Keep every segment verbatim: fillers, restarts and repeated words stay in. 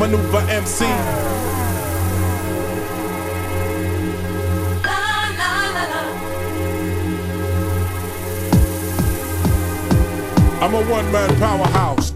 Maneuver M C. I'm a one-man powerhouse.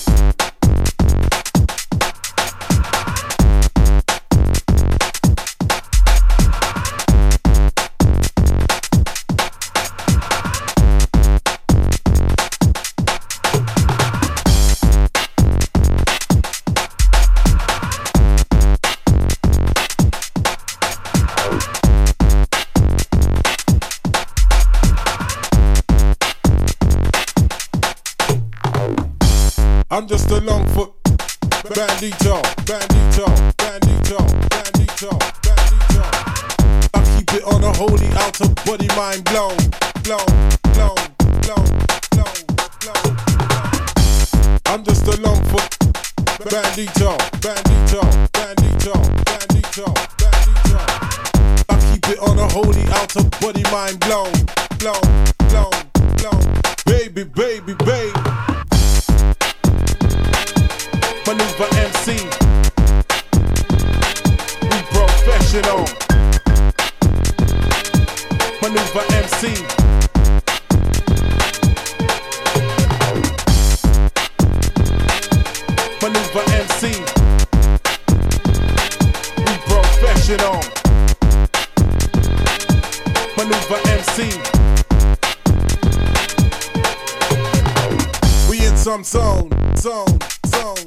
I'm just a long foot bandito, bandito, bandito, bandito, bandito. I keep it on a holy out of body mind blown, blown, blown, blown, blown, blown. I'm just a long foot bandito, bandito, bandito, bandito, bandito. I keep it on a holy out of body mind blown, blown, blown, blown. Baby, baby, baby. Maneuver M C, we professional. Maneuver M C, Maneuver M C, we professional. Maneuver M C, we in some zone, zone, zone.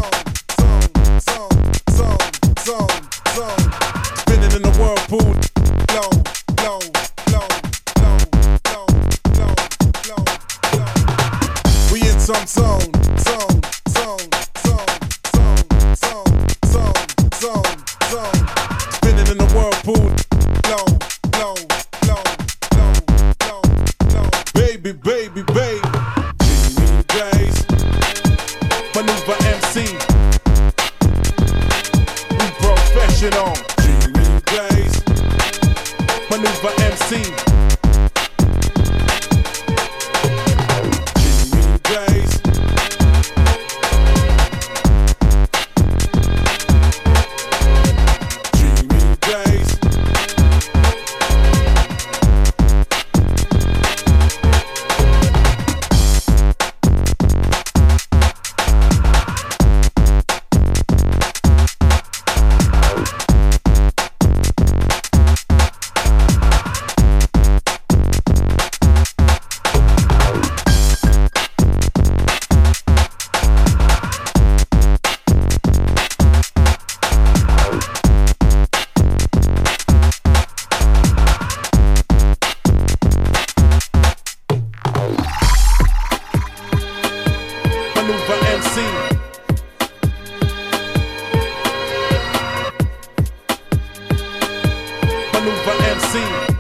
Zone, zone, spinning in the whirlpool, blow, blow, blow, blow, blow, blow, blow, blow. We in some zone, zone, zone, zone, zone, zone, zone, zone, zone, spinning in the whirlpool, blow, blow, blow, blow, blow, blow. Baby, baby, baby, dreamy days. Maneuver M C. Professional, dreamy days. Maneuver M C. Dreamy days. Dreamy days. Maneuver M C. Maneuver M C.